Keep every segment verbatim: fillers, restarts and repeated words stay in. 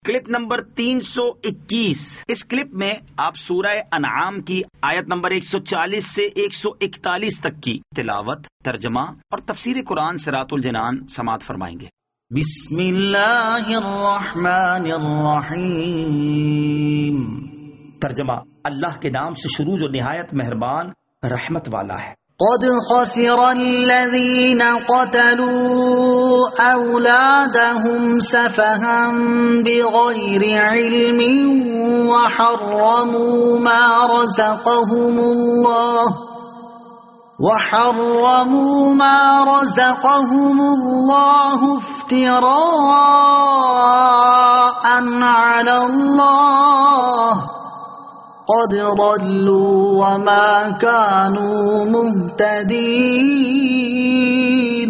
Clip number تین سو اکیس. اس clip میں آپ سورہ انعام کی آیت نمبر ایک سو چالیس سے ایک سو اکتالیس تک کی تلاوت، ترجمہ اور تفسیر قرآن صراط الجنان سماعت فرمائیں گے. بسم اللہ الرحمن الرحیم. ترجمہ: اللہ کے نام سے شروع جو نہایت مہربان رحمت والا ہے. قد خسر الذين قتلوا أولادهم سفها بغير علم وحرموا ما رزقهم الله وحرموا ما رزقهم الله افتراء على الله قد ضلوا وما كانوا مهتدين.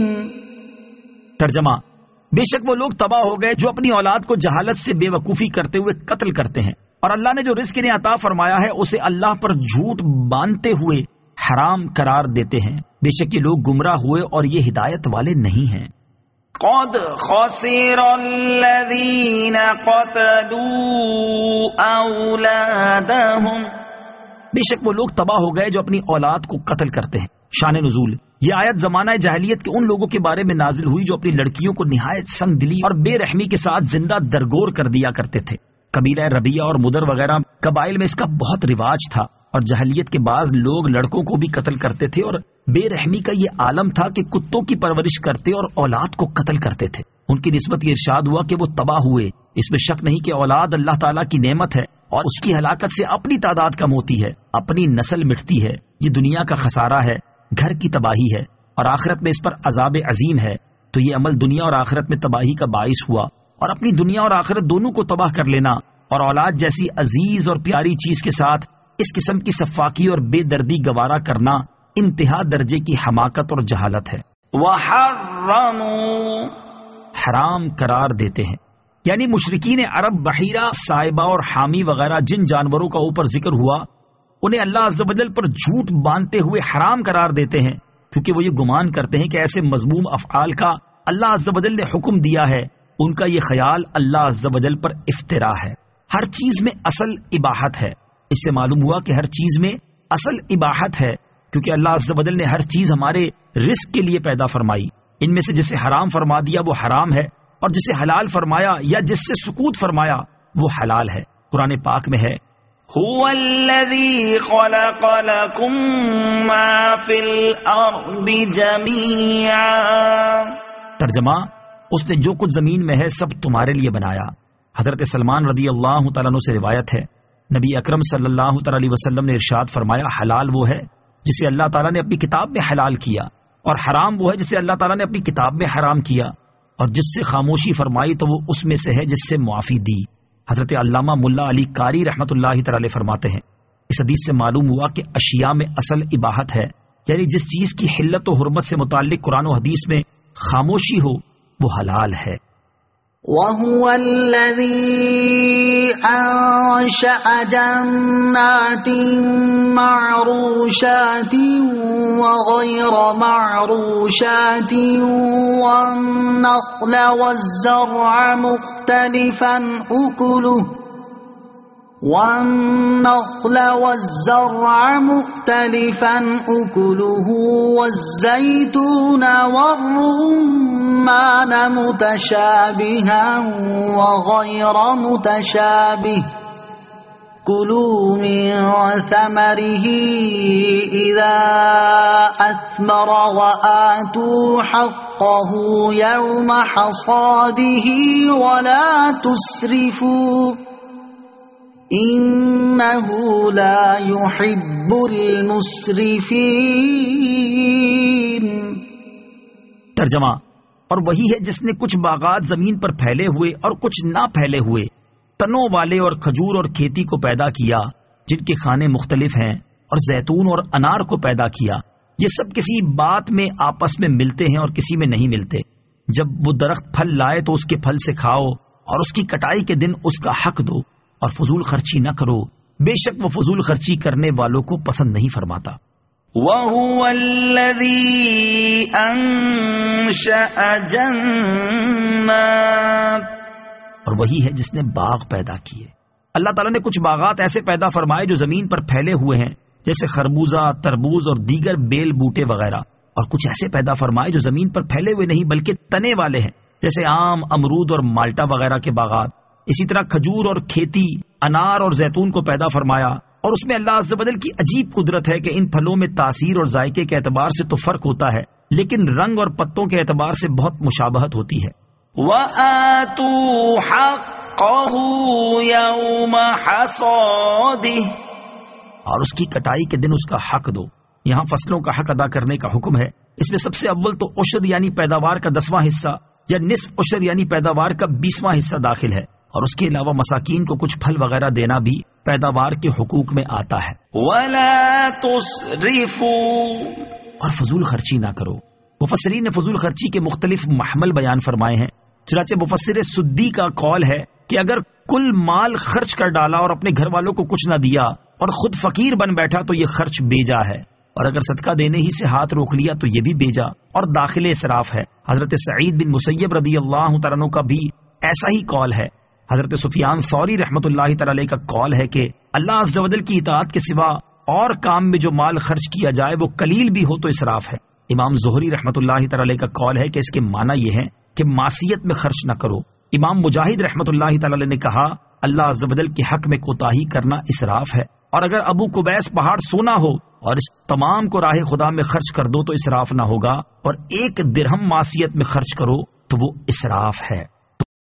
ترجمہ: بے شک وہ لوگ تباہ ہو گئے جو اپنی اولاد کو جہالت سے بے وقوفی کرتے ہوئے قتل کرتے ہیں، اور اللہ نے جو رزق انہیں عطا فرمایا ہے اسے اللہ پر جھوٹ باندھتے ہوئے حرام قرار دیتے ہیں. بے شک یہ لوگ گمراہ ہوئے اور یہ ہدایت والے نہیں ہیں. قد خسر الذين قتلوا اولادهم. بے شک وہ لوگ تباہ ہو گئے جو اپنی اولاد کو قتل کرتے ہیں. شان نزول: یہ آیت زمانہ جاہلیت کے ان لوگوں کے بارے میں نازل ہوئی جو اپنی لڑکیوں کو نہایت سنگ دلی اور بے رحمی کے ساتھ زندہ درگور کر دیا کرتے تھے. قبیلہ ربیہ اور مدر وغیرہ قبائل میں اس کا بہت رواج تھا، اور جاہلیت کے بعض لوگ لڑکوں کو بھی قتل کرتے تھے، اور بے رحمی کا یہ عالم تھا کہ کتوں کی پرورش کرتے اور اولاد کو قتل کرتے تھے. ان کی نسبت یہ ارشاد ہوا کہ وہ تباہ ہوئے. اس میں شک نہیں کہ اولاد اللہ تعالیٰ کی نعمت ہے، اور اس کی ہلاکت سے اپنی تعداد کم ہوتی ہے، اپنی نسل مٹتی ہے. یہ دنیا کا خسارہ ہے، گھر کی تباہی ہے، اور آخرت میں اس پر عذاب عظیم ہے. تو یہ عمل دنیا اور آخرت میں تباہی کا باعث ہوا، اور اپنی دنیا اور آخرت دونوں کو تباہ کر لینا اور اولاد جیسی عزیز اور پیاری چیز کے ساتھ اس قسم کی سفاکی اور بے دردی گوارا کرنا انتہا درجے کی حماقت اور جہالت ہے. وحرموا، حرام قرار دیتے ہیں. یعنی مشرکین عرب بحیرہ، صائبہ اور حامی وغیرہ جن جانوروں کا اوپر ذکر ہوا انہیں اللہ عز و جل پر جھوٹ باندھتے ہوئے حرام قرار دیتے ہیں، کیونکہ وہ یہ گمان کرتے ہیں کہ ایسے مذموم افعال کا اللہ عز و جل نے حکم دیا ہے. ان کا یہ خیال اللہ عز و جل پر افترا ہے. ہر چیز میں اصل اباحت ہے. اس سے معلوم ہوا کہ ہر چیز میں اصل اباحت ہے، کیونکہ اللہ عز و جل نے ہر چیز ہمارے رزق کے لیے پیدا فرمائی. ان میں سے جسے حرام فرما دیا وہ حرام ہے، اور جسے حلال فرمایا یا جس سے سکوت فرمایا وہ حلال ہے. قرآن پاک میں ہے: هو الذي خلق لكم ما في الارض جميعا. ترجمہ: اس نے جو کچھ زمین میں ہے سب تمہارے لیے بنایا. حضرت سلمان رضی اللہ تعالیٰ عنہ سے روایت ہے، نبی اکرم صلی اللہ تعالی علیہ وسلم نے ارشاد فرمایا: حلال وہ ہے جسے اللہ تعالیٰ نے اپنی کتاب میں حلال کیا، اور حرام وہ ہے جسے اللہ تعالیٰ نے اپنی کتاب میں حرام کیا، اور جس سے خاموشی فرمائی تو وہ اس میں سے ہے جس سے معافی دی. حضرت علامہ ملا علی قاری رحمۃ اللہ تعالی فرماتے ہیں، اس حدیث سے معلوم ہوا کہ اشیاء میں اصل اباحت ہے، یعنی جس چیز کی حلت و حرمت سے متعلق قرآن و حدیث میں خاموشی ہو وہ حلال ہے. وَهُوَ الَّذِي أَنشَأَ جَنَّاتٍ مَّعْرُوشَاتٍ وَغَيْرَ مَعْرُوشَاتٍ وَالنَّخْلَ وَالزَّرْعَ مُخْتَلِفًا أُكُلُهُ وَالنَّخْلَ وَالزَّرْعَ مُخْتَلِفًا أُكُلُهُ وَالزَّيْتُونَ وَالرُّمَّانَ مُتَشَابِهًا وَغَيْرَ مُتَشَابِهٍ كُلُوا مِن ثَمَرِهِ إِذَا أَثْمَرَ وَآتُوا حَقَّهُ يَوْمَ حَصَادِهِ وَلَا تُسْرِفُوا انہو لا یحب المسرفین. ترجمہ: اور وہی ہے جس نے کچھ باغات زمین پر پھیلے ہوئے اور کچھ نہ پھیلے ہوئے، تنوں والے اور کھجور اور کھیتی کو پیدا کیا جن کے کھانے مختلف ہیں، اور زیتون اور انار کو پیدا کیا. یہ سب کسی بات میں آپس میں ملتے ہیں اور کسی میں نہیں ملتے. جب وہ درخت پھل لائے تو اس کے پھل سے کھاؤ، اور اس کی کٹائی کے دن اس کا حق دو، اور فضول خرچی نہ کرو، بے شک وہ فضول خرچی کرنے والوں کو پسند نہیں فرماتا. وَهُوَ الَّذِي أَنشَأَ جَنَّاتٍ. اور وہی ہے جس نے باغ پیدا کیے۔ اللہ تعالیٰ نے کچھ باغات ایسے پیدا فرمائے جو زمین پر پھیلے ہوئے ہیں، جیسے خربوزہ، تربوز اور دیگر بیل بوٹے وغیرہ، اور کچھ ایسے پیدا فرمائے جو زمین پر پھیلے ہوئے نہیں بلکہ تنے والے ہیں، جیسے آم، امرود اور مالٹا وغیرہ کے باغات۔ اسی طرح کھجور اور کھیتی، انار اور زیتون کو پیدا فرمایا، اور اس میں اللہ عز و جل کی عجیب قدرت ہے کہ ان پھلوں میں تاثیر اور ذائقے کے اعتبار سے تو فرق ہوتا ہے، لیکن رنگ اور پتوں کے اعتبار سے بہت مشابہت ہوتی ہے۔ وَآتُوا حَقَّهُ يَوْمَ حَصَادِهِ، اور اس کی کٹائی کے دن اس کا حق دو۔ یہاں فصلوں کا حق ادا کرنے کا حکم ہے۔ اس میں سب سے اول تو عشر یعنی پیداوار کا دسواں حصہ یا نصف عشر یعنی پیداوار کا بیسواں حصہ داخل ہے، اور اس کے علاوہ مساکین کو کچھ پھل وغیرہ دینا بھی پیداوار کے حقوق میں آتا ہے۔ وَلَا تُسْرِفُوا، اور فضول خرچی نہ کرو۔ مفسرین نے فضول خرچی کے مختلف محمل بیان فرمائے ہیں۔ چنانچہ مفسر سدی کا قول ہے کہ اگر کل مال خرچ کر ڈالا اور اپنے گھر والوں کو کچھ نہ دیا اور خود فقیر بن بیٹھا تو یہ خرچ بیجا ہے، اور اگر صدقہ دینے ہی سے ہاتھ روک لیا تو یہ بھی بیجا اور داخل اسراف ہے۔ حضرت سعید بن مسیب رضی اللہ تعالیٰ عنہ کا بھی ایسا ہی قول ہے۔ حضرت سفیان ثوری رحمۃ اللہ تعالی علیہ کا قول ہے کہ اللہ عز و جل کی اطاعت کے سوا اور کام میں جو مال خرچ کیا جائے وہ قلیل بھی ہو تو اسراف ہے۔ امام زہری رحمۃ اللہ تعالی علیہ کا قول ہے کہ اس کے معنی یہ ہے کہ معصیت میں خرچ نہ کرو۔ امام مجاہد رحمۃ اللہ تعالی علیہ نے کہا اللہ عز و جل کے حق میں کوتاہی کرنا اسراف ہے، اور اگر ابو قبیس پہاڑ سونا ہو اور اس تمام کو راہ خدا میں خرچ کر دو تو اسراف نہ ہوگا، اور ایک درہم معصیت میں خرچ کرو تو وہ اسراف ہے۔